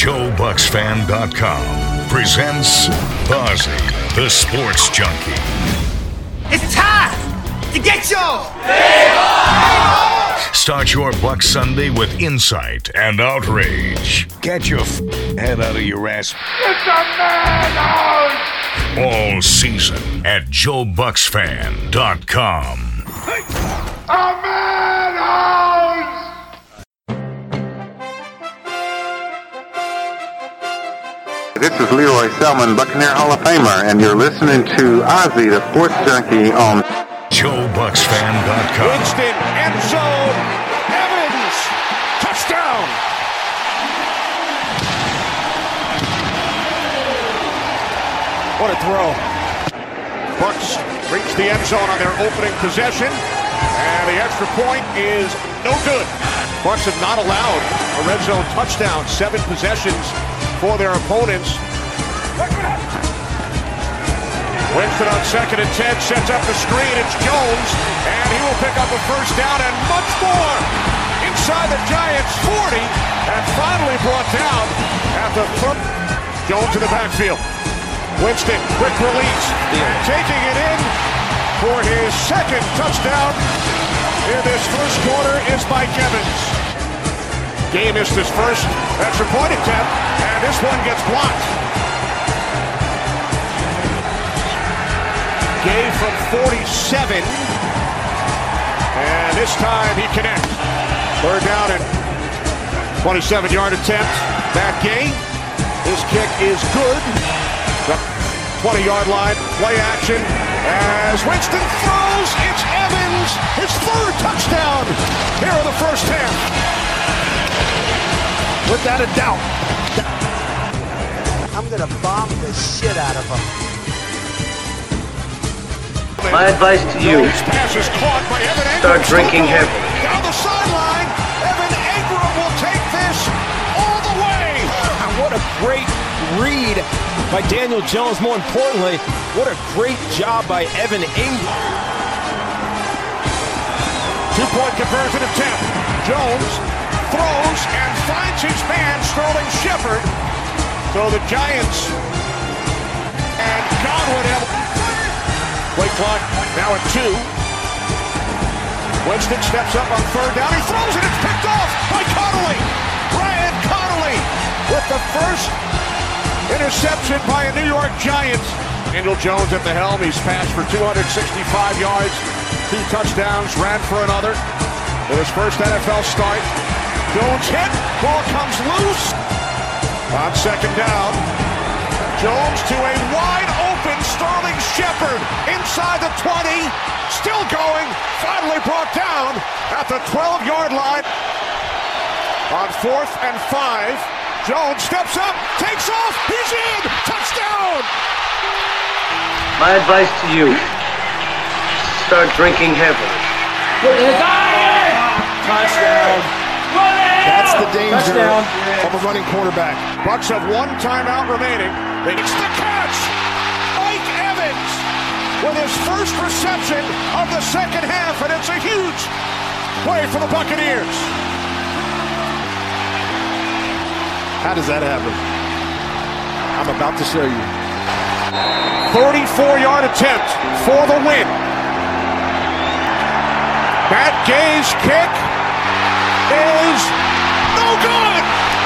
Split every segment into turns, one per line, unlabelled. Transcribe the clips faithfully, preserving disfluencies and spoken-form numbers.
Joe Bucks Fan dot com presents Ozzy, the Sports Junkie.
It's time to get your
Start your Bucks Sunday with insight and outrage. Get your f- head out of your ass.
It's a madhouse!
All season at Joe Bucks Fan dot com.
A madhouse!
This is Leroy Selman, Buccaneer Hall of Famer, and you're listening to Ozzy, the Sports Junkie, on
Joe Bucks Fan dot com.
Winston, end zone, Evans, touchdown! What a throw. Bucks reach the end zone on their opening possession, and the extra point is no good. Bucks have not allowed a red zone touchdown, seven possessions for their opponents. Winston on second and ten, sets up the screen, it's Jones, and he will pick up a first down and much more inside the Giants' forty, and finally brought down at the third. Jones in the backfield. Winston, quick release, and taking it in for his second touchdown in this first quarter is Mike Evans. Gay missed his first extra point attempt, and this one gets blocked. Gay from forty-seven, and this time he connects. Third down and twenty-seven-yard attempt. Matt Gay, his kick is good. The twenty-yard line, play action as Winston throws. It's Evans, his third touchdown here in the first half. Without a doubt.
I'm gonna bomb the shit out of him.
My advice to you,
Pass is caught by Evan Engram.
start drinking heavily.
Down the sideline, Evan Engram will take this all the way.
What a great read by Daniel Jones. More importantly, what a great job by Evan Engram.
Two-point conversion attempt. Jones throws and finds his man, Sterling Shepard. So the Giants and Godwin have play clock now at two. Winston steps up on third down. He throws it. It's picked off by Connolly. Ryan Connolly with the first interception by a New York Giant. Daniel Jones at the helm. He's passed for two hundred sixty-five yards, two touchdowns, ran for another with his first N F L start. Jones hit. Ball comes loose. On second down, Jones to a wide open Sterling Shepard inside the twenty. Still going. Finally brought down at the twelve-yard line. On fourth and five, Jones steps up, takes off. He's in. Touchdown.
My advice to you, start drinking heavily.
Touchdown.
That's the danger Touchdown. Of a running quarterback. Bucks have one timeout remaining. It's the catch. Mike Evans with his first reception of the second half, and it's a huge play for the Buccaneers. How does that happen? I'm about to show you. thirty-four-yard attempt for the win. Matt Gay's kick is no good.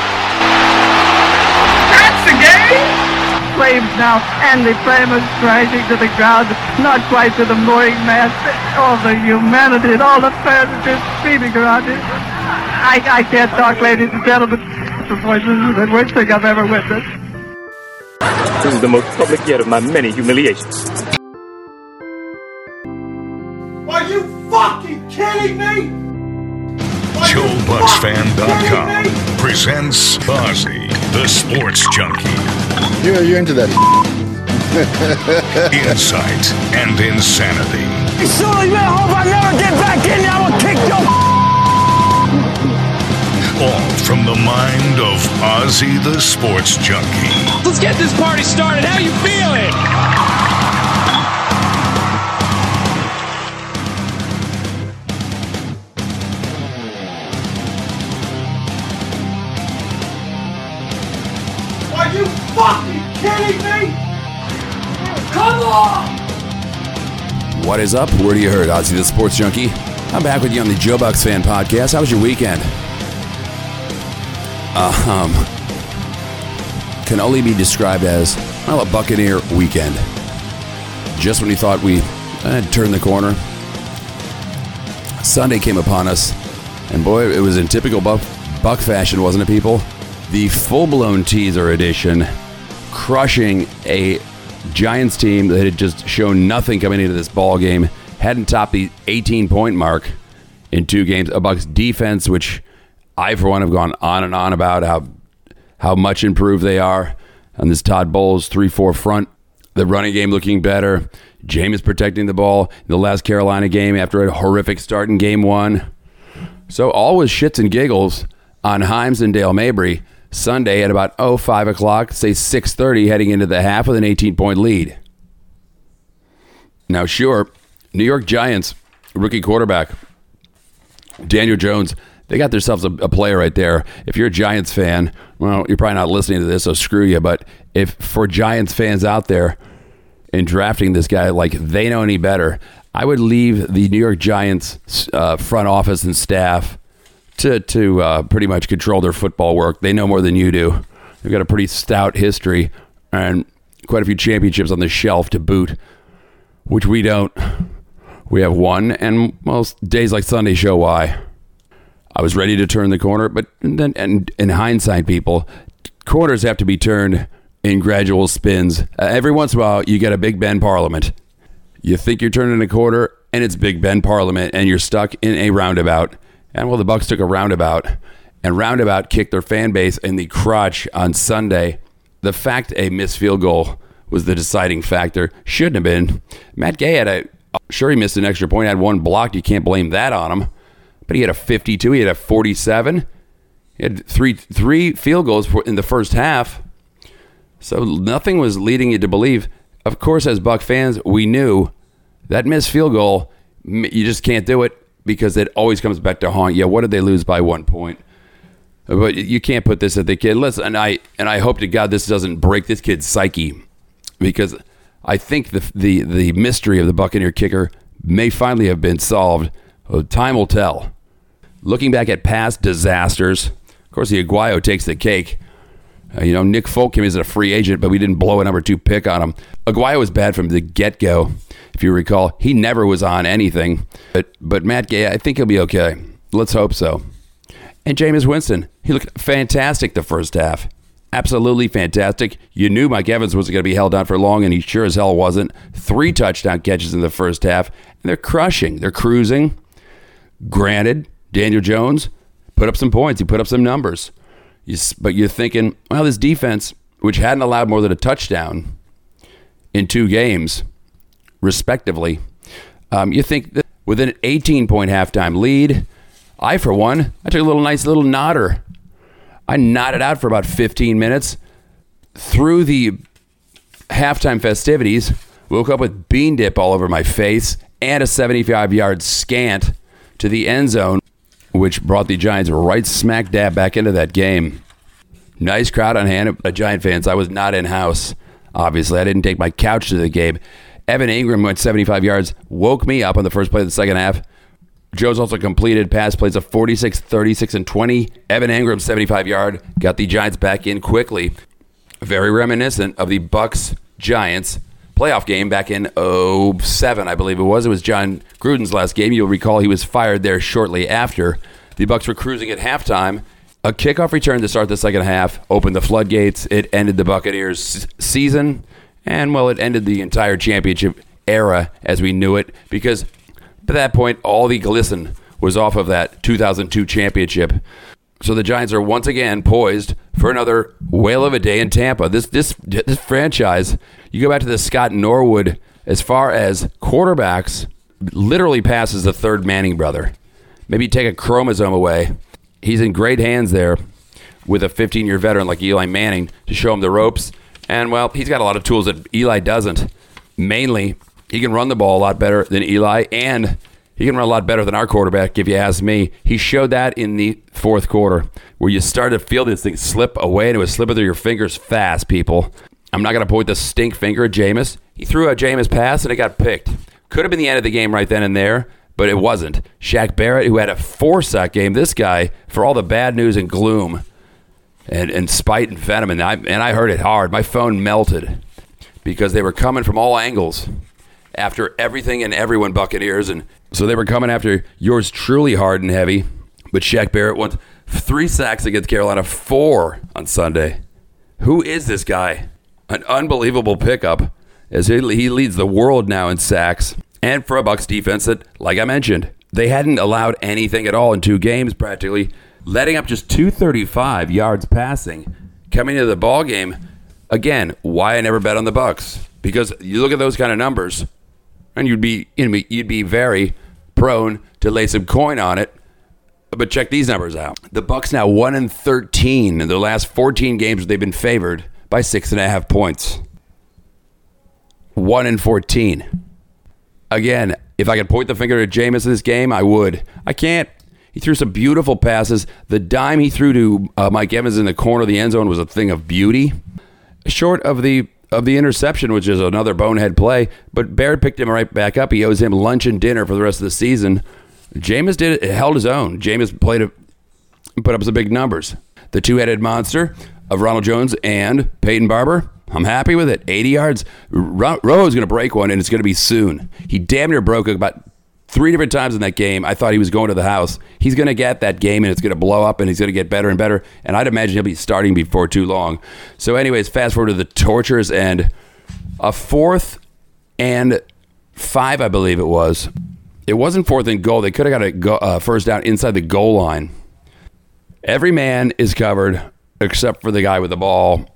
That's the game. Flames now, and the flame is rising to the ground, not quite to the mooring mast. All the humanity and all the fans are just screaming around it. I, I can't talk, ladies and gentlemen. The voices is the worst thing I've ever witnessed.
This is the most public yet of my many humiliations.
Are you fucking kidding me?
Joe Bucks Fan dot com presents Ozzy, the Sports Junkie.
Yeah, you're into that.
Insight and insanity.
Surely, man, I hope I never get back in there. I'm gonna kick your
All from the mind of Ozzy, the Sports Junkie.
Let's get this party started. How you feeling?
you fucking kidding me? Come on!
What is up? Where do you heard? Ozzy the Sports Junkie. I'm back with you on the Joe Bucks Fan Podcast. How was your weekend? Uh, um, can only be described as, well, a Buccaneer weekend. Just when you thought we had turned the corner, Sunday came upon us, and boy, it was in typical Buck, Buck fashion, wasn't it, people? The full-blown teaser edition, crushing a Giants team that had just shown nothing coming into this ball game, hadn't topped the eighteen-point mark in two games. A Bucks defense, which I, for one, have gone on and on about how how much improved they are on this Todd Bowles three four front. The running game looking better. Jameis protecting the ball in the last Carolina game after a horrific start in game one. So all was shits and giggles on Himes and Dale Mabry Sunday at about oh five o'clock, say six thirty, heading into the half with an eighteen-point lead. Now, sure, New York Giants rookie quarterback Daniel Jones, they got themselves a, a player right there. If you're a Giants fan, well, you're probably not listening to this, so screw you. But if for Giants fans out there in drafting this guy like they know any better, I would leave the New York Giants uh, front office and staff to to uh, pretty much control their football work. They know more than you do. They've got a pretty stout history and quite a few championships on the shelf to boot, which we don't. We have one, and most days like Sunday show why. I was ready to turn the corner, but then, and in hindsight, people, corners have to be turned in gradual spins. Uh, every once in a while, you get a Big Ben Parliament. You think you're turning a quarter, and it's Big Ben Parliament, and you're stuck in a roundabout. And well, the Bucs took a roundabout, and roundabout kicked their fan base in the crotch on Sunday. The fact a missed field goal was the deciding factor shouldn't have been. Matt Gay had a, sure he missed an extra point, had one blocked. You can't blame that on him. But he had a fifty-two, he had a forty-seven. He had three three field goals in the first half. So nothing was leading you to believe. Of course, as Buck fans, we knew that missed field goal, you just can't do it because it always comes back to haunt you. What did they lose by one point? But you can't put this at the kid. Listen, and I and I hope to God this doesn't break this kid's psyche, because I think the the the mystery of the Buccaneer kicker may finally have been solved. Well, time will tell. Looking back at past disasters, of course, the Aguayo takes the cake. Uh, you know, Nick Folk came as a free agent, but we didn't blow a number two pick on him. Aguayo was bad from the get-go, if you recall. He never was on anything. But but Matt Gay, I think he'll be okay. Let's hope so. And Jameis Winston, he looked fantastic the first half. Absolutely fantastic. You knew Mike Evans wasn't going to be held down for long, and he sure as hell wasn't. Three touchdown catches in the first half, and they're crushing. They're cruising. Granted, Daniel Jones put up some points. He put up some numbers. You, but you're thinking, well, this defense, which hadn't allowed more than a touchdown in two games, respectively, um, you think that with an eighteen-point halftime lead, I, for one, I took a little nice little nodder. I nodded out for about fifteen minutes through the halftime festivities, woke up with bean dip all over my face and a seventy-five-yard scant to the end zone, which brought the Giants right smack dab back into that game. Nice crowd on hand of Giant fans. I was not in-house, obviously. I didn't take my couch to the game. Evan Ingram went seventy-five yards, woke me up on the first play of the second half. Jones also completed pass plays of forty-six, thirty-six, and twenty. Evan Ingram, seventy-five-yard, got the Giants back in quickly. Very reminiscent of the Bucs-Giants playoff game back in oh seven, I believe it was. It was John Gruden's last game. You'll recall he was fired there shortly after. The Bucs were cruising at halftime. A kickoff return to start the second half opened the floodgates. It ended the Buccaneers' season, and, well, it ended the entire championship era as we knew it, because at that point, all the glisten was off of that two thousand two championship. So the Giants are once again poised for another whale of a day in Tampa. This this this franchise, you go back to the Scott Norwood, as far as quarterbacks, literally passes the third Manning brother. Maybe take a chromosome away. He's in great hands there with a fifteen-year veteran like Eli Manning to show him the ropes. And, well, he's got a lot of tools that Eli doesn't. Mainly, he can run the ball a lot better than Eli, and He can run a lot better than our quarterback, if you ask me. He showed that in the fourth quarter, where you started to feel this thing slip away, and it was slipping through your fingers fast, people. I'm not going to point the stink finger at Jameis. He threw a Jameis pass, and it got picked. Could have been the end of the game right then and there, but it wasn't. Shaq Barrett, who had a four-sack game, this guy, for all the bad news and gloom and, and spite and venom, and I, and I heard it hard. My phone melted because they were coming from all angles after everything and everyone, Buccaneers, and so they were coming after yours truly hard and heavy. But Shaq Barrett won three sacks against Carolina, four on Sunday. Who is this guy? An unbelievable pickup as he, he leads the world now in sacks. And for a Bucs defense that, like I mentioned, they hadn't allowed anything at all in two games practically, letting up just two thirty-five yards passing. Coming into the ball game, again, why I never bet on the Bucs. Because you look at those kind of numbers, and you'd be you know, you'd be very prone to lay some coin on it. But check these numbers out. The Bucs now one and thirteen in their last fourteen games. They've been favored by six and a half points. One and fourteen. Again, if I could point the finger at Jameis in this game, I would. I can't. He threw some beautiful passes. The dime he threw to uh, Mike Evans in the corner of the end zone was a thing of beauty. Short of the of the interception, which is another bonehead play, but Barrett picked him right back up. He owes him lunch and dinner for the rest of the season. Jameis did it, held his own. Jameis played it, put up some big numbers. The two-headed monster of Ronald Jones and Peyton Barber, I'm happy with it. eighty yards. Ro- Rojo's going to break one, and it's going to be soon. He damn near broke it about three different times in that game. I thought he was going to the house. He's going to get that game, and it's going to blow up, and he's going to get better and better. And I'd imagine he'll be starting before too long. So anyways, fast forward to the tortures and a fourth and five, I believe it was. It wasn't fourth and goal. They could have got a go, uh, first down inside the goal line. Every man is covered except for the guy with the ball.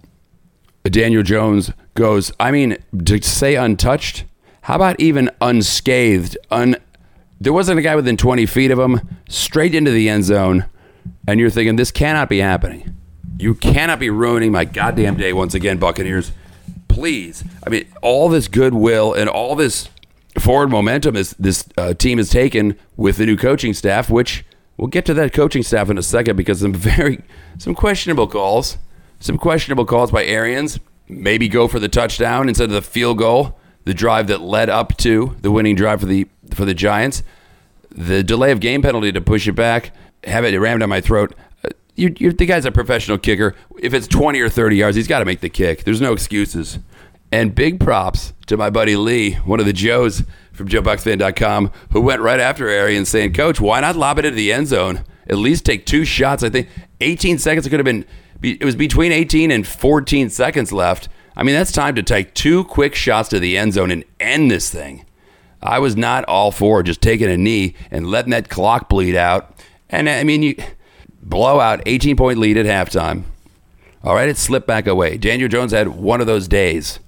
Daniel Jones goes, I mean, to say untouched, how about even unscathed? Un, there wasn't a guy within twenty feet of him, straight into the end zone, and you're thinking, this cannot be happening. You cannot be ruining my goddamn day once again, Buccaneers. Please. I mean, all this goodwill and all this forward momentum is, this uh, team has taken with the new coaching staff, which we'll get to that coaching staff in a second because some very, some questionable calls. Some questionable calls by Arians. Maybe go for the touchdown instead of the field goal. The drive that led up to the winning drive for the for the Giants. The delay of game penalty to push it back. Have it rammed down my throat. Uh, you, you, the guy's a professional kicker. If it's twenty or thirty yards, he's got to make the kick. There's no excuses. And big props to my buddy Lee, one of the Joes from Joe Bucs Fan dot com, who went right after Arians saying, Coach, why not lob it into the end zone? At least take two shots. I think eighteen seconds it could have been. It was between eighteen and fourteen seconds left. I mean, that's time to take two quick shots to the end zone and end this thing. I was not all for just taking a knee and letting that clock bleed out. And, I mean, you blow out, eighteen-point lead at halftime. All right, it slipped back away. Daniel Jones had one of those days.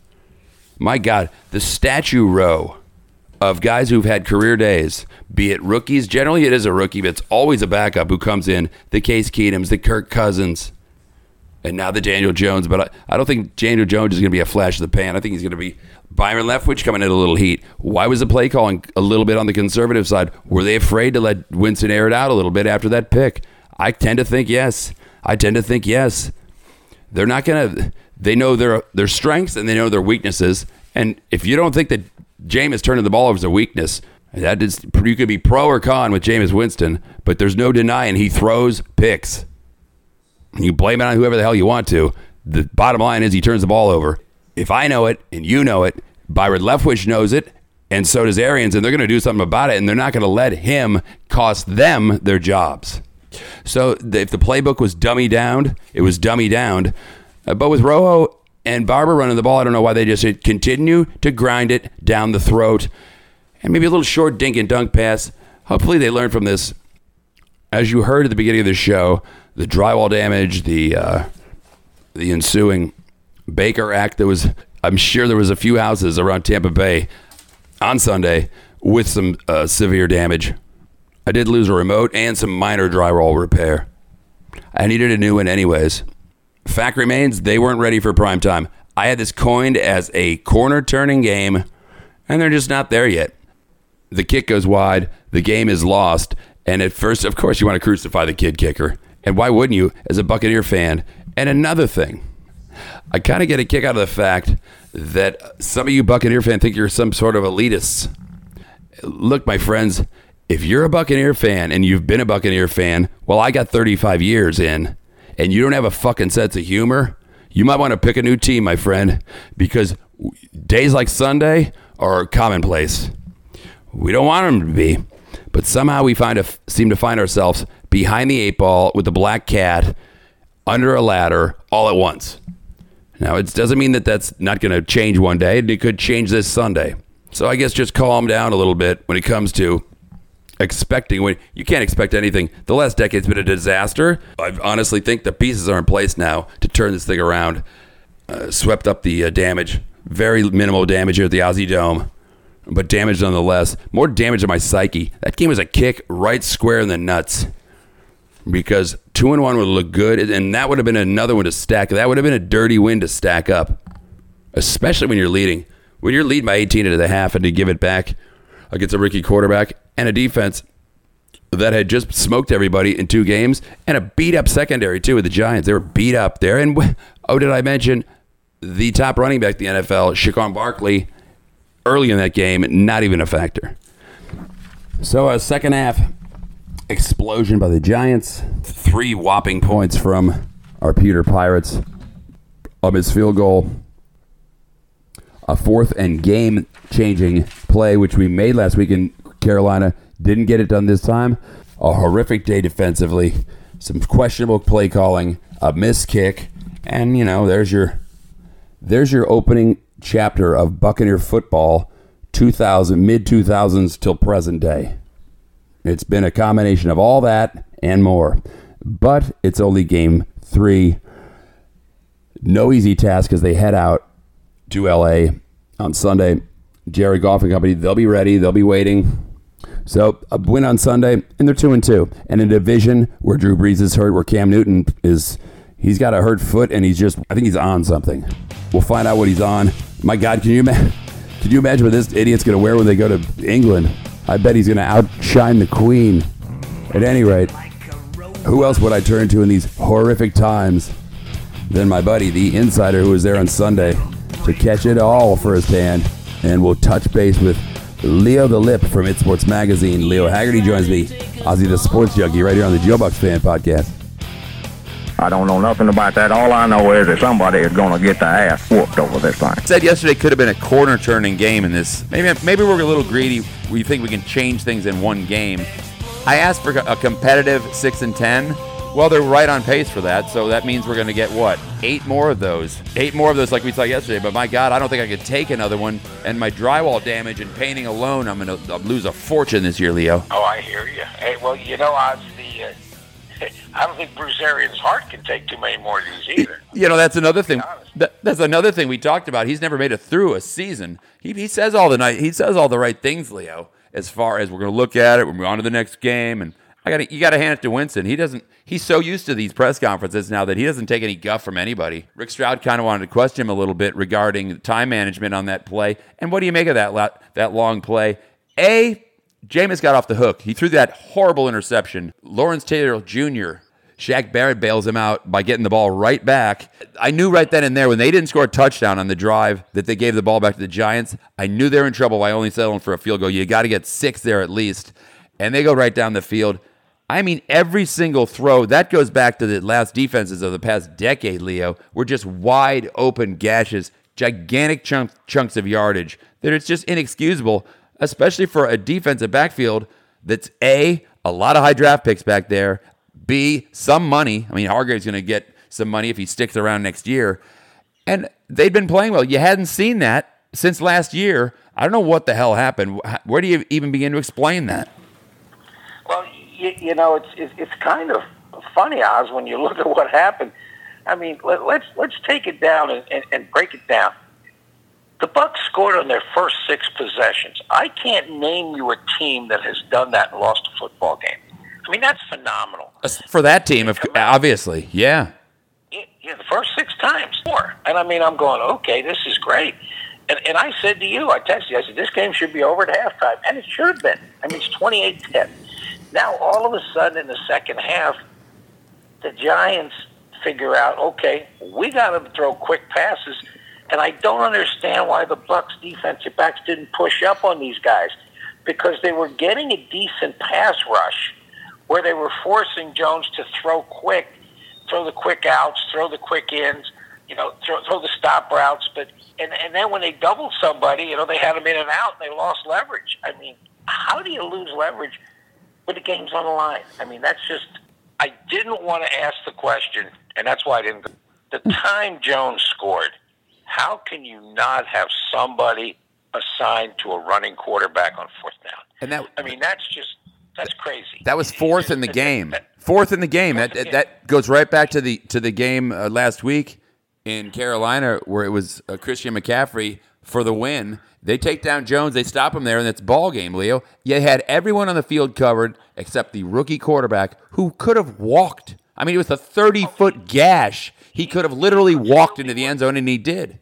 My God, the statue row of guys who've had career days, be it rookies. Generally, it is a rookie, but it's always a backup who comes in. The Case Keenums, the Kirk Cousins. And now the Daniel Jones, but I, I don't think Daniel Jones is going to be a flash in the pan. I think he's going to be Byron Leftwich coming in a little heat. Why was the play calling a little bit on the conservative side? Were they afraid to let Winston air it out a little bit after that pick? I tend to think yes. I tend to think yes. They're not going to. They know their their strengths and they know their weaknesses. And if you don't think that Jameis turning the ball over is a weakness, that is, you could be pro or con with Jameis Winston, but there's no denying he throws picks. You blame it on whoever the hell you want to. The bottom line is he turns the ball over. If I know it and you know it, Byron Leftwich knows it, and so does Arians, and they're going to do something about it, and they're not going to let him cost them their jobs. So if the playbook was dummy downed, it was dummy downed. Uh, but with Rojo and Barber running the ball, I don't know why they just continue to grind it down the throat. And maybe a little short dink and dunk pass. Hopefully they learn from this. As you heard at the beginning of the show, the drywall damage, the uh, the ensuing Baker Act, there was, I'm sure there was a few houses around Tampa Bay on Sunday with some uh, severe damage. I did lose a remote and some minor drywall repair. I needed a new one anyways. Fact remains, they weren't ready for prime time. I had this coined as a corner-turning game, and they're just not there yet. the kick goes wide, the game is lost, and at first, of course, you want to crucify the kid kicker. And why wouldn't you as a Buccaneer fan? And another thing, I kind of get a kick out of the fact that some of you Buccaneer fans think you're some sort of elitists. Look, my friends, if you're a Buccaneer fan and you've been a Buccaneer fan, well, I got thirty-five years in, and you don't have a fucking sense of humor, you might want to pick a new team, my friend, because days like Sunday are commonplace. We don't want them to be, but somehow we find a, seem to find ourselves behind the eight ball with the black cat under a ladder all at once. Now, it doesn't mean that that's not going to change one day. It could change this Sunday. So I guess just calm down a little bit when it comes to expecting. When you can't expect anything. The last decade's been a disaster. I honestly think the pieces are in place now to turn this thing around. Uh, swept up the uh, damage. Very minimal damage here at the Aussie Dome, but damage nonetheless. More damage to my psyche. That game was a kick right square in the nuts. Because two and one would look good, and that would have been another one to stack. That would have been a dirty win to stack up, especially when you're leading. When you're leading by eighteen at the half and to give it back against a rookie quarterback and a defense that had just smoked everybody in two games and a beat-up secondary, too, with the Giants. They were beat up there. And, oh, did I mention the top running back in the N F L, Saquon Barkley, early in that game, not even a factor. So, a second half explosion by the Giants. Three whopping points from our Peter Pirates. A missed field goal. A fourth and game-changing play, which we made last week in Carolina. Didn't get it done this time. A horrific day defensively. Some questionable play calling. A missed kick. And, you know, there's your there's your opening chapter of Buccaneer football, two thousand, mid two thousands till present day. It's been a combination of all that and more. But it's only game three. No easy task as they head out to L A on Sunday. Jerry Goff and company, they'll be ready. They'll be waiting. So a win on Sunday, and they're two and two. And in a division where Drew Brees is hurt, where Cam Newton is, he's got a hurt foot, and he's just, I think he's on something. We'll find out what he's on. My God, can you imagine? Can you imagine what this idiot's going to wear when they go to England? I bet he's going to outshine the Queen. At any rate, who else would I turn to in these horrific times than my buddy, the insider who was there on Sunday to catch it all firsthand? And we'll touch base with Leo the Lip from It Sports Magazine. Leo Haggerty joins me, Ozzy the Sports Junkie, right here on the Joe Bucks Fan Podcast.
I don't know nothing about that. All I know is that somebody is going to get the ass whooped over this thing.
Said yesterday could have been a corner-turning game in this. Maybe maybe we're a little greedy. We think we can change things in one game. I asked for a competitive six and ten. Well, they're right on pace for that, so that means we're going to get, what, eight more of those. Eight more of those like we saw yesterday, but my God, I don't think I could take another one. And my drywall damage and painting alone, I'm going to lose a fortune this year, Leo.
Oh, I hear you. Hey, well, you know, I was the... Uh... I don't think Bruce Arians' heart can take too many more of these either.
You know, that's another thing. That, that's another thing we talked about. He's never made it through a season. He he says all the night. He says all the right things, Leo. As far as we're going to look at it, we're going on to the next game, and I got you got to hand it to Winston. He doesn't. He's so used to these press conferences now that he doesn't take any guff from anybody. Rick Stroud kind of wanted to question him a little bit regarding time management on that play. And what do you make of that la- that long play? A. Jameis got off the hook. He threw that horrible interception. Lawrence Taylor Junior Shaq Barrett bails him out by getting the ball right back. I knew right then and there when they didn't score a touchdown on the drive that they gave the ball back to the Giants, I knew they were in trouble by only settling for a field goal. You got to get six there at least. And they go right down the field. I mean, every single throw, that goes back to the last defenses of the past decade, Leo, were just wide open gashes, gigantic chunk, chunks of yardage that it's just inexcusable, especially for a defensive backfield that's A, a lot of high draft picks back there, B, some money. I mean, Hargrave's going to get some money if he sticks around next year. And they've been playing well. You hadn't seen that since last year. I don't know what the hell happened. Where do you even begin to explain that?
Well, you, you know, it's, it's it's kind of funny, Oz, when you look at what happened. I mean, let, let's let's take it down and, and, and break it down. The Bucs scored on their first six possessions. I can't name you a team that has done that and lost a football game. I mean, that's phenomenal.
For that team, of, obviously, yeah.
Yeah, the first six times, four. And I mean, I'm going, okay, this is great. And, and I said to you, I texted you, I said, this game should be over at halftime. And it should have been. I mean, it's twenty-eight ten. Now, all of a sudden, in the second half, the Giants figure out, okay, we got to throw quick passes. And I don't understand why the Bucs defensive backs didn't push up on these guys, because they were getting a decent pass rush where they were forcing Jones to throw quick, throw the quick outs, throw the quick ins, you know, throw, throw the stop routes. But and, and then when they doubled somebody, you know, they had them in and out, and they lost leverage. I mean, how do you lose leverage when the game's on the line? I mean, that's just – I didn't want to ask the question, and that's why I didn't – the time Jones scored, how can you not have somebody assigned to a running quarterback on fourth down?
And that,
I mean, that's just that's crazy.
That was fourth in the game. Fourth in the game. That that, that goes right back to the to the game uh, last week in Carolina where it was uh, Christian McCaffrey for the win. They take down Jones. They stop him there, and it's ball game, Leo. You had everyone on the field covered except the rookie quarterback who could have walked. I mean, it was a thirty-foot gash. He could have literally walked into the end zone, and he did.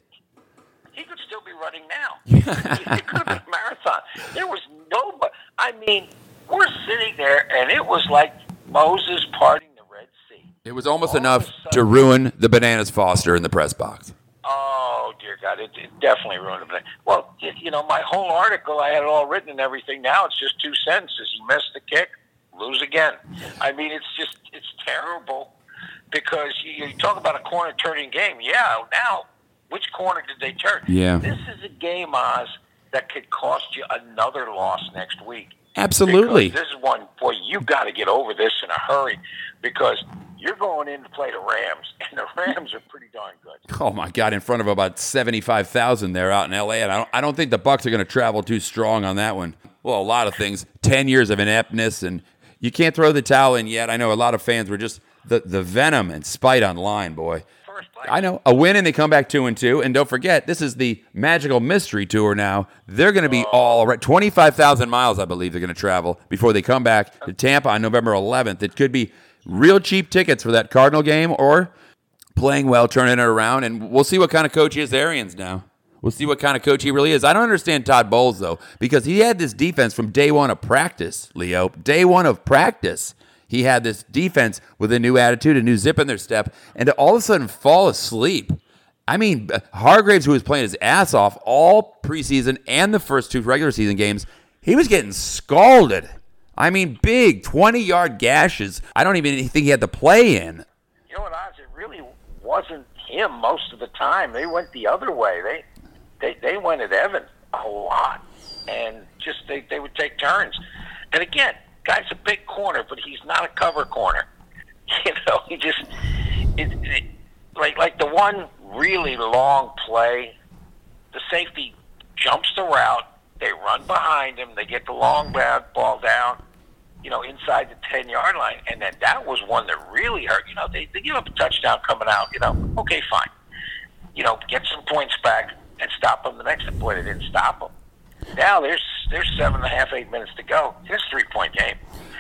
He could still be running now. He could have been a marathon. There was nobody. I mean, we're sitting there, and it was like Moses parting the Red Sea.
It was almost All enough to ruin the Bananas Foster in the press box.
Oh, dear God, it, it definitely ruined it. Well, you, you know, my whole article, I had it all written and everything. Now it's just two sentences. You miss the kick, lose again. I mean, it's just, it's terrible because you, you talk about a corner-turning game. Yeah, now, which corner did they turn?
Yeah.
This is a game, Oz, that could cost you another loss next week.
Absolutely.
Because this is one, boy, you got to get over this in a hurry because you're going in to play the Rams, and the Rams are pretty darn good.
Oh, my God, in front of about seventy-five thousand there out in L A, and I don't, I don't think the Bucs are going to travel too strong on that one. Well, a lot of things, ten years of ineptness, and you can't throw the towel in yet. I know a lot of fans were just the, the venom and spite online, boy. I know. A win and they come back two and two. And don't forget, this is the Magical Mystery Tour now. They're going to be all right. twenty-five thousand miles, I believe, they're going to travel before they come back to Tampa on November eleventh. It could be real cheap tickets for that Cardinal game or playing well, turning it around. And we'll see what kind of coach is Arians now. We'll see what kind of coach he really is. I don't understand Todd Bowles, though, because he had this defense from day one of practice, Leo. Day one of practice. He had this defense with a new attitude, a new zip in their step, and to all of a sudden fall asleep. I mean, Hargraves, who was playing his ass off all preseason and the first two regular season games, he was getting scalded. I mean, big twenty-yard gashes. I don't even think he had the play in.
You know what, Oz? It really wasn't him most of the time. They went the other way. They they, they went at Evan a lot, and just they, they would take turns. And again, guy's a big corner, but he's not a cover corner. You know, he just it, it, like like the one really long play. The safety jumps the route. They run behind him. They get the long ball down, you know, inside the ten-yard line, and then that was one that really hurt. You know, they they give up a touchdown coming out. You know, okay, fine. You know, get some points back and stop them the next time. Boy, they didn't stop them. Now there's there's seven and a half, eight minutes to go. It's a three-point game.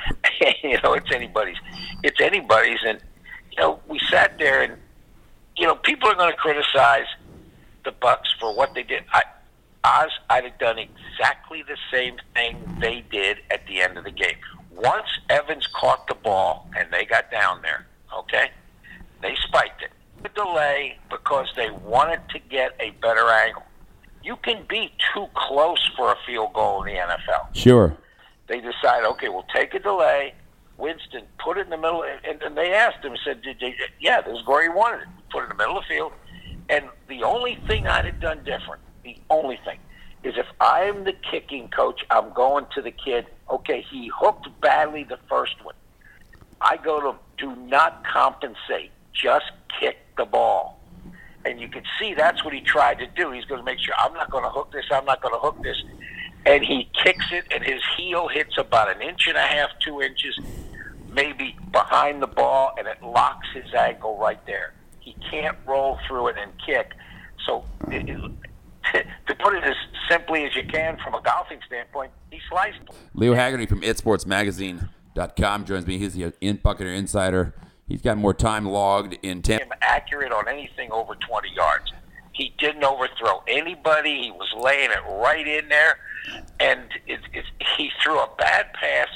You know, it's anybody's. It's anybody's. And, you know, we sat there and, you know, people are going to criticize the Bucs for what they did. I, Oz, I'd have done exactly the same thing they did at the end of the game. Once Evans caught the ball and they got down there, okay, they spiked it. The delay because they wanted to get a better angle. You can be too close for a field goal in the N F L.
Sure.
They decide, okay, we'll take a delay. Winston, put it in the middle. And, and they asked him, said, did they, yeah, this is where he wanted it. Put it in the middle of the field. And the only thing I'd have done different, the only thing, is if I'm the kicking coach, I'm going to the kid, okay, he hooked badly the first one. I go to him, do not compensate. Just kick the ball. And you can see that's what he tried to do. He's going to make sure, I'm not going to hook this, I'm not going to hook this. And he kicks it, and his heel hits about an inch and a half, two inches, maybe behind the ball, and it locks his ankle right there. He can't roll through it and kick. So it, it, to put it as simply as you can from a golfing standpoint, he sliced him.
Leo Haggerty from it sports magazine dot com joins me. He's the in Buccaneer Insider. He's got more time logged in Tampa.
Accurate on anything over twenty yards. He didn't overthrow anybody. He was laying it right in there. And it, it, he threw a bad pass.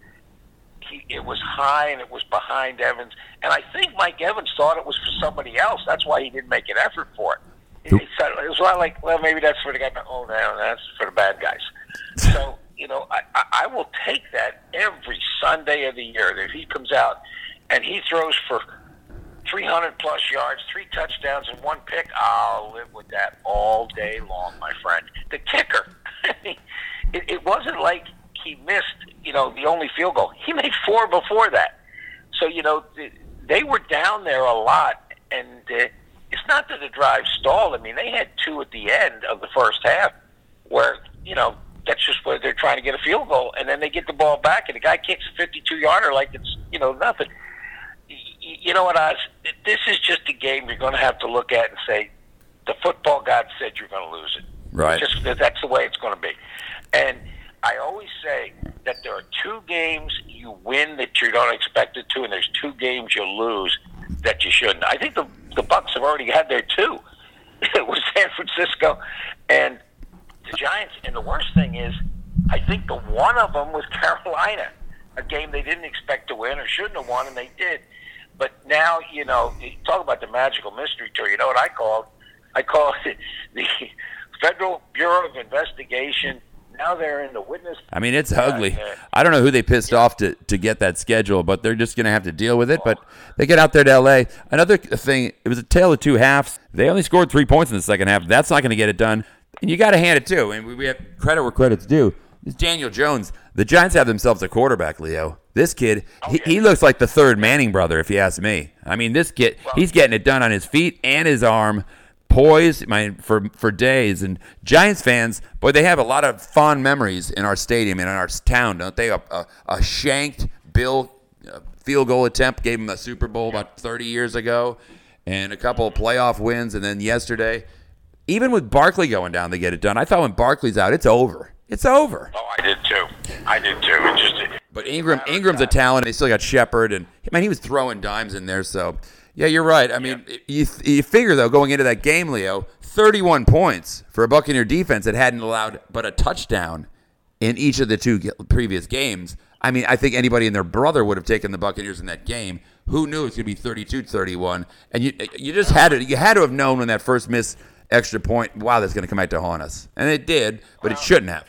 He, it was high, and it was behind Evans. And I think Mike Evans thought it was for somebody else. That's why he didn't make an effort for it. He said, it was like, well, maybe that's for the guy. Oh, no, that's for the bad guys. So, you know, I, I, I will take that every Sunday of the year. If he comes out and he throws for three hundred plus yards, three touchdowns, and one pick, I'll live with that all day long, my friend. The kicker, it, it wasn't like he missed, you know, the only field goal. He made four before that. So, you know, they were down there a lot, and uh, it's not that the drive stalled. I mean, they had two at the end of the first half where, you know, that's just where they're trying to get a field goal, and then they get the ball back, and the guy kicks a fifty-two-yarder like it's, you know, nothing. You know what, Oz? This is just a game you're going to have to look at and say, the football god said you're going to lose it.
Right.
Just that's the way it's going to be. And I always say that there are two games you win that you don't expect it to, and there's two games you lose that you shouldn't. I think the the Bucs have already had their two. It was San Francisco and the Giants. And the worst thing is, I think the one of them was Carolina, a game they didn't expect to win or shouldn't have won, and they did. But now, you know, you talk about the magical mystery tour. You know what I called? I called it the Federal Bureau of Investigation. Now they're in the witness.
I mean, it's ugly. I don't know who they pissed yeah. off to, to get that schedule, but they're just going to have to deal with it. But they get out there to L A. Another thing, it was a tale of two halves. They only scored three points in the second half. That's not going to get it done. And you got to hand it to. And we have credit where credit's due. It's Daniel Jones. The Giants have themselves a quarterback, Leo. This kid, he, he looks like the third Manning brother, if you ask me. I mean, this kid, he's getting it done on his feet and his arm, poised I mean, for, for days. And Giants fans, boy, they have a lot of fond memories in our stadium and in our town, don't they? A, a, a shanked Bill uh, field goal attempt gave him a Super Bowl about thirty years ago, and a couple of playoff wins. And then yesterday, even with Barkley going down, they get it done. I thought when Barkley's out, it's over. It's over.
Oh, I did too. I did too. It just.
But Ingram, Ingram's a talent. They still got Shepard, and man, he was throwing dimes in there. So, yeah, you're right. I mean, yeah. you you figure though, going into that game, Leo, thirty-one points for a Buccaneer defense that hadn't allowed but a touchdown in each of the two previous games. I mean, I think anybody and their brother would have taken the Buccaneers in that game. Who knew it was going to be thirty-two thirty-one? And you you just had to you had to have known when that first missed extra point. Wow, that's going to come back to haunt us, and it did, but well, it shouldn't have.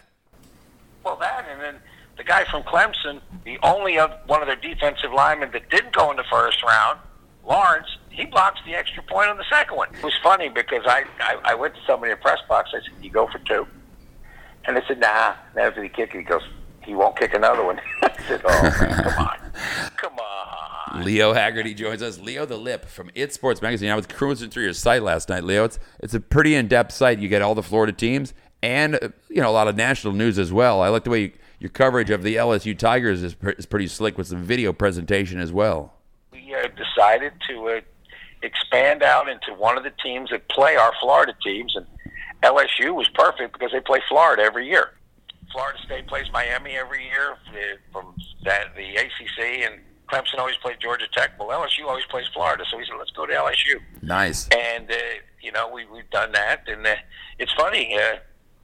Well, that and then. The guy from Clemson, the only of one of their defensive linemen that didn't go in the first round, Lawrence, he blocks the extra point on the second one. It was funny because I, I, I went to somebody in the press box. I said, you go for two? And they said, nah. And after the kick, he goes, he won't kick another one. I said, oh, man, come on. Come on.
Leo Haggerty joins us. Leo the Lip from It Sports Magazine. I was cruising through your site last night, Leo. It's, it's a pretty in-depth site. You get all the Florida teams and, you know, a lot of national news as well. I like the way you... Your coverage of the L S U Tigers is, pr- is pretty slick with some video presentation as well.
We uh, decided to uh, expand out into one of the teams that play our Florida teams, and L S U was perfect because they play Florida every year. Florida State plays Miami every year uh, from that, the A C C, and Clemson always played Georgia Tech. Well, L S U always plays Florida, so we said, let's go to L S U.
Nice.
And, uh, you know, we, we've done that, and uh, it's funny. Uh,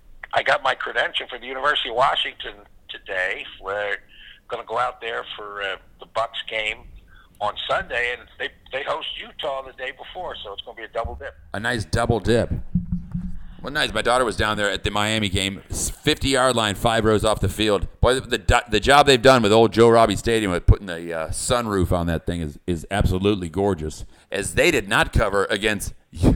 I got my credential for the University of Washington today. We're going to go out there for uh, the Bucs game on Sunday, and they they host Utah the day before, so it's going to be a double dip.
A nice double dip. Well, nice. My daughter was down there at the Miami game, fifty-yard line, five rows off the field. Boy, the, the the job they've done with old Joe Robbie Stadium with putting the uh, sunroof on that thing is is absolutely gorgeous. As they did not cover against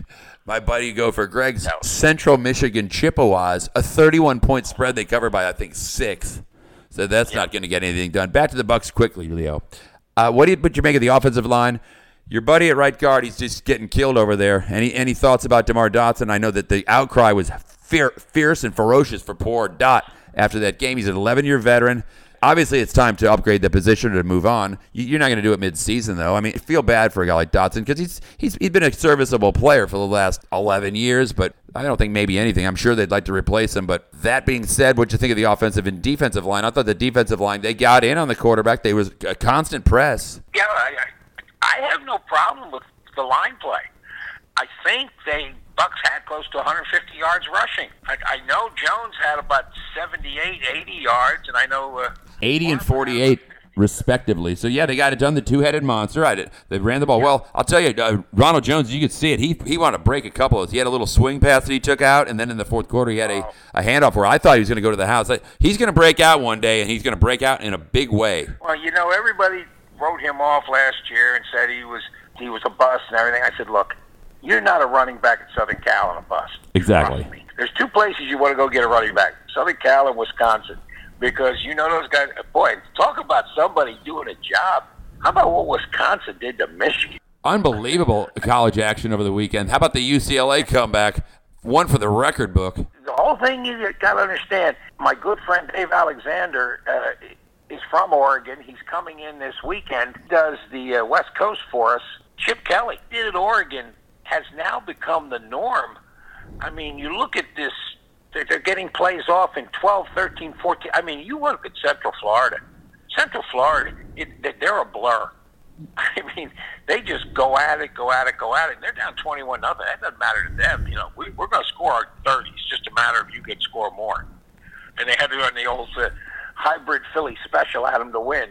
my buddy Gopher Greg's Central Michigan Chippewas, a thirty-one point spread. They covered by, I think, six. So that's yeah. not going to get anything done. Back to the Bucs quickly, Leo. Uh, what do you, what you make of the offensive line? Your buddy at right guard, he's just getting killed over there. Any any thoughts about DeMar Dotson? I know that the outcry was fier, fierce and ferocious for poor Dot after that game. He's an eleven-year veteran. Obviously, it's time to upgrade the position or to move on. You're not going to do it mid-season, though. I mean, I feel bad for a guy like Dotson because he's he's he's been a serviceable player for the last eleven years, but I don't think maybe anything. I'm sure they'd like to replace him. But that being said, what do you think of the offensive and defensive line? I thought the defensive line, they got in on the quarterback. They was a constant press.
Yeah, I, I have no problem with the line play. I think they Bucks had close to one hundred fifty yards rushing. I, I know Jones had about seventy-eight, eighty yards, and I know uh,
eighty and forty-eight. Respectively. So, yeah, they got it done, the two-headed monster. Right? They ran the ball. Well, I'll tell you, uh, Ronald Jones, you could see it. He he wanted to break a couple of those. He had a little swing pass that he took out, and then in the fourth quarter he had a, a handoff where I thought he was going to go to the house. He's going to break out one day, and he's going to break out in a big way.
Well, you know, everybody wrote him off last year and said he was he was a bust and everything. I said, look, you're not a running back at Southern Cal and a bust.
Exactly.
There's two places you want to go get a running back, Southern Cal and Wisconsin. Because you know those guys, boy, talk about somebody doing a job. How about what Wisconsin did to Michigan?
Unbelievable college action over the weekend. How about the U C L A comeback? One for the record book.
The whole thing you got to understand, my good friend Dave Alexander uh, is from Oregon. He's coming in this weekend, does the uh, West Coast for us. Chip Kelly did at Oregon, has now become the norm. I mean, you look at this. They're getting plays off in twelve, thirteen, fourteen. I mean, you look at Central Florida. Central Florida, it, they're a blur. I mean, they just go at it, go at it, go at it. And they're down twenty-one nothing. That doesn't matter to them. You know, we, we're going to score our thirty. It's just a matter of you can score more. And they had to run the old uh, hybrid Philly special at them to win.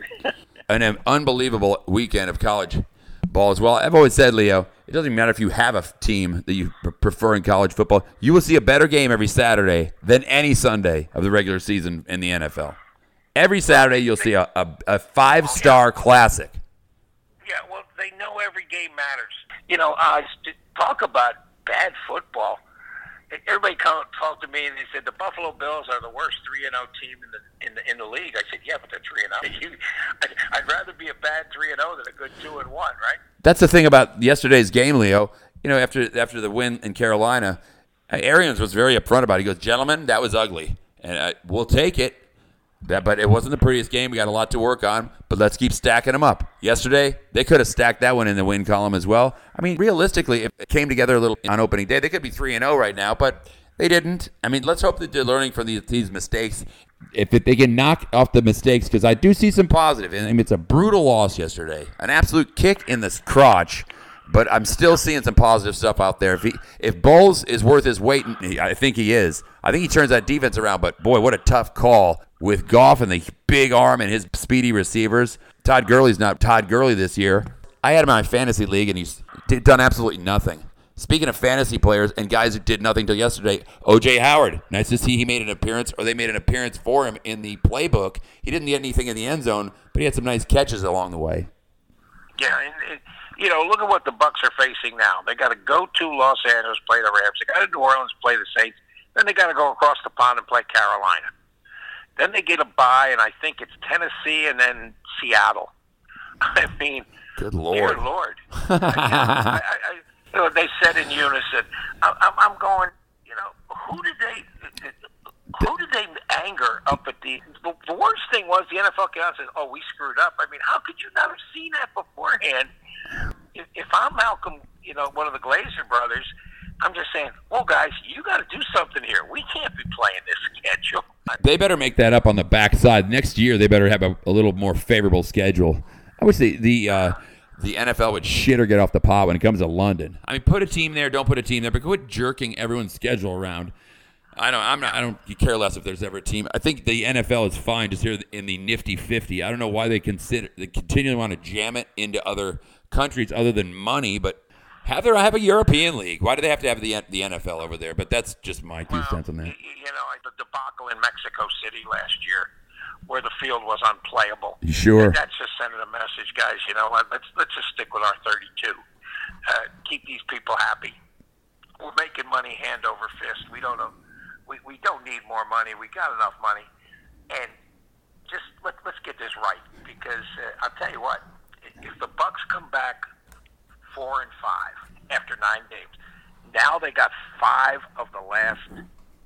An unbelievable weekend of college ball as well. I've always said, Leo, it doesn't even matter if you have a team that you prefer in college football. You will see a better game every Saturday than any Sunday of the regular season in the N F L. Every Saturday you'll see a, a, a five-star classic.
Yeah, well, they know every game matters. You know, uh, talk about bad football. Everybody talked to me and they said the Buffalo Bills are the worst three and oh team in the in the in the league. I said, yeah, but they're three and oh. I'd rather be a bad three and oh than a good two and one, right?
That's the thing about yesterday's game, Leo. You know, after after the win in Carolina, Arians was very upfront about it. He goes, gentlemen, that was ugly, and uh, we'll take it. That, but it wasn't the prettiest game. We got a lot to work on, but let's keep stacking them up. Yesterday, they could have stacked that one in the win column as well. I mean, realistically, if it came together a little on opening day, they could be three and oh right now, but they didn't. I mean, let's hope that they're learning from these, these mistakes. If it, they can knock off the mistakes, because I do see some positive. I mean, it's a brutal loss yesterday, an absolute kick in the crotch, but I'm still seeing some positive stuff out there. If he, if Bowles is worth his weight, I think he is. I think he turns that defense around, but boy, what a tough call with Goff and the big arm and his speedy receivers. Todd Gurley's not Todd Gurley this year. I had him in my fantasy league, and he's done absolutely nothing. Speaking of fantasy players and guys who did nothing till yesterday, O J Howard. Nice to see he made an appearance, or they made an appearance for him in the playbook. He didn't get anything in the end zone, but he had some nice catches along the way.
Yeah, and, and you know, look at what the Bucs are facing now. They got to go to Los Angeles, play the Rams. They got to New Orleans, play the Saints. Then they got to go across the pond and play Carolina. Then they get a bye, and I think it's Tennessee and then Seattle. I mean,
good Lord.
Dear Lord. I, I, I, you know, they said in unison. I, I'm going, you know, who did they who did they anger up at the, the – the worst thing was the N F L came out and said, oh, we screwed up. I mean, how could you not have seen that beforehand? If, if I'm Malcolm, you know, one of the Glazer brothers, I'm just saying, well, guys, you got to do something here. We can't be playing this schedule.
They better make that up on the backside. Next year, they better have a, a little more favorable schedule. I wish the the, uh, the N F L would shit or get off the pot when it comes to London. I mean, put a team there, don't put a team there, but quit jerking everyone's schedule around. I don't. I'm not. I don't care less if there's ever a team. I think the N F L is fine just here in the nifty fifty. I don't know why they consider they continually want to jam it into other countries other than money, but. Have there have a European league? Why do they have to have the the N F L over there? But that's just my two
well,
cents on that.
You know, the debacle in Mexico City last year, where the field was unplayable.
Sure.
And that's just sending a message, guys. You know, let's let's just stick with our thirty-two. Uh, keep these people happy. We're making money hand over fist. We don't know. We we don't need more money. We got enough money, and just let let's get this right. Because uh, I'll tell you what, if the Bucs come back four and five after nine games. Now they got five of the last seven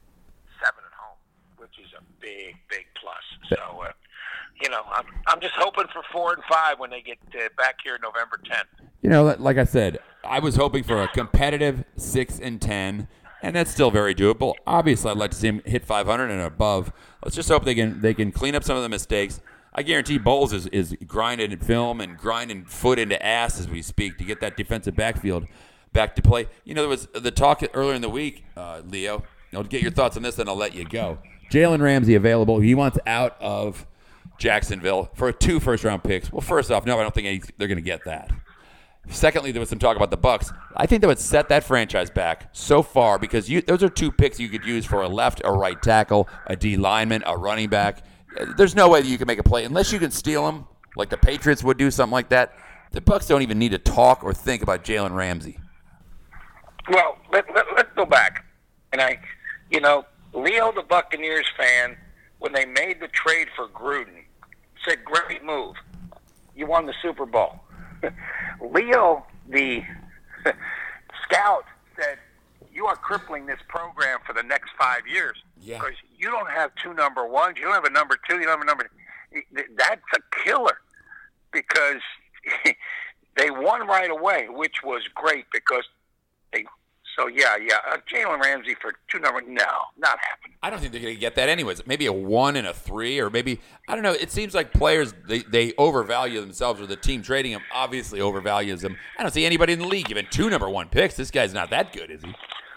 at home, which is a big, big plus. So, uh, you know, I'm I'm just hoping for four and five when they get uh, back here November tenth.
You know, like I said, I was hoping for a competitive six and ten, and that's still very doable. Obviously, I'd like to see them hit five hundred and above. Let's just hope they can they can clean up some of the mistakes. I guarantee Bowles is, is grinding film and grinding foot into ass as we speak to get that defensive backfield back to play. You know, there was the talk earlier in the week, uh, Leo. I'll get your thoughts on this, then I'll let you go. Jalen Ramsey available. He wants out of Jacksonville for two first-round picks. Well, first off, no, I don't think any, they're going to get that. Secondly, there was some talk about the Bucs. I think that would set that franchise back so far because you, those are two picks you could use for a left or right tackle, a D lineman, a running back. There's no way that you can make a play unless you can steal them, like the Patriots would do, something like that. The Bucs don't even need to talk or think about Jalen Ramsey.
Well, let, let, let's go back. And I, you know, Leo, the Buccaneers fan, when they made the trade for Gruden, said, great move. You won the Super Bowl. Leo, the scout, said, you are crippling this program for the next five years.
Yeah.
Because you don't have two number ones. You don't have a number two. You don't have a number. That's a killer because they won right away, which was great because they. So yeah, yeah. Uh, Jalen Ramsey for two number. No, not happening.
I don't think they're going to get that anyways. Maybe a one and a three, or maybe I don't know. It seems like players they, they overvalue themselves, or the team trading them obviously overvalues them. I don't see anybody in the league giving two number one picks. This guy's not that good, is he?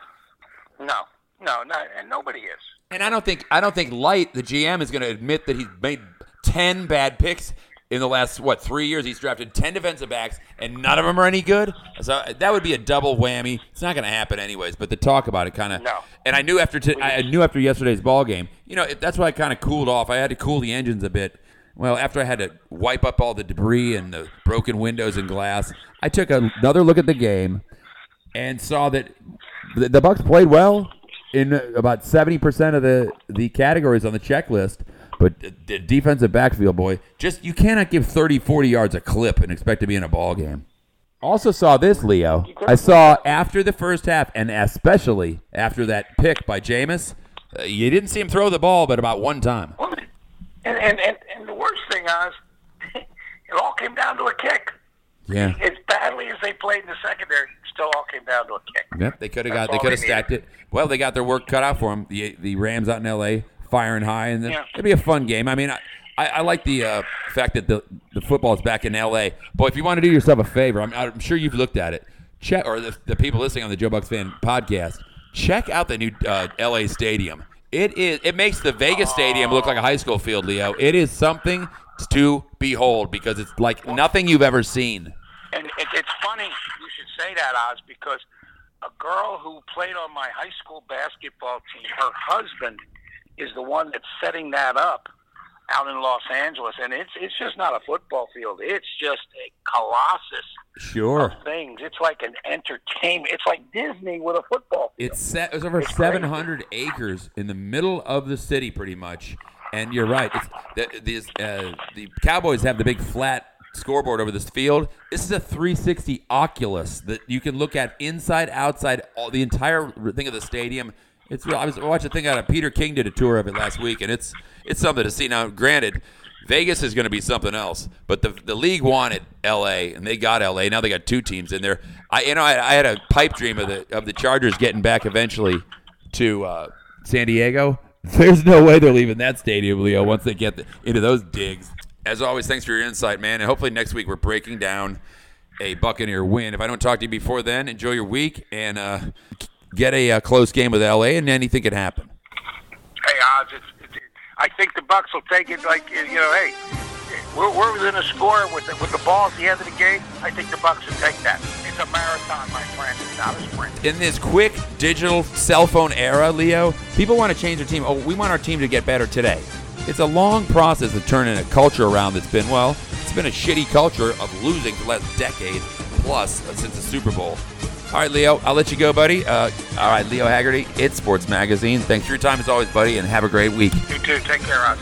No, no, not, and nobody is.
And I don't think I don't think Light, the G M, is going to admit that he's made ten bad picks in the last what three years. He's drafted ten defensive backs, and none of them are any good. So that would be a double whammy. It's not going to happen anyways. But the talk about it kind of.
No.
And I knew after t- I knew after yesterday's ball game, you know, that's why I kind of cooled off. I had to cool the engines a bit. Well, after I had to wipe up all the debris and the broken windows and glass, I took another look at the game and saw that the, the Bucs played well in about seventy percent of the, the categories on the checklist. But the defensive backfield, boy, just you cannot give thirty, forty yards a clip and expect to be in a ball game. Also saw this, Leo. I saw after the first half, and especially after that pick by Jameis, uh, you didn't see him throw the ball but about one time.
And and, and, and the worst thing is, it all came down to a kick.
Yeah.
As badly as they played in the secondary, it still all came down to a kick.
Yep, they could have got
That's
they
all
could have
they
stacked
needed.
it. Well, they got their work cut out for them. The the Rams out in L A firing high, and
Yeah.
it'll be a fun game. I mean, I, I, I like the uh, fact that the the football is back in L A. Boy, if you want to do yourself a favor, I'm, I'm sure you've looked at it. Check or the, the people listening on the Joe Bucks Fan podcast, check out the new uh, L A stadium. It is it makes the Vegas stadium look like a high school field, Leo. It is something to behold because it's like nothing you've ever seen.
And it, it's funny you should say that, Oz, because a girl who played on my high school basketball team, her husband is the one that's setting that up out in Los Angeles. And it's it's just not a football field. It's just a colossus
Sure.
of things. It's like an entertainment. It's like Disney with a football field.
It's set, it's over
It's
seven hundred acres in the middle of the city, pretty much. And you're right. It's the, these, uh, the Cowboys have the big flat scoreboard over this field. This is a three sixty Oculus that you can look at inside, outside, all the entire thing of the stadium. It's real. I was watching a thing out of Peter King did a tour of it last week, and it's it's something to see. Now, granted, Vegas is going to be something else, but the the league wanted L A, and they got L A. Now they got two teams in there. I you know I, I had a pipe dream of the of the Chargers getting back eventually to uh, San Diego. There's no way they're leaving that stadium, Leo, once they get the, into those digs. As always, thanks for your insight, man. And hopefully next week we're breaking down a Buccaneer win. If I don't talk to you before then, enjoy your week and uh, get a uh, close game with L A, and anything could happen.
Hey, Oz, it's, it's, I think the Bucs will take it like, you know, hey, we're, we're within a score with the, with the ball at the end of the game. I think the Bucs will take that. It's a marathon, my friend. It's not a sprint.
In this quick digital cell phone era, Leo, people want to change their team. Oh, we want our team to get better today. It's a long process of turning a culture around that's been, well, it's been a shitty culture of losing for the last decade plus since the Super Bowl. All right, Leo, I'll let you go, buddy. Uh, all right, Leo Haggerty, It's Sports Magazine. Thanks for your time as always, buddy, and have a great week.
You too. Take care, Oz.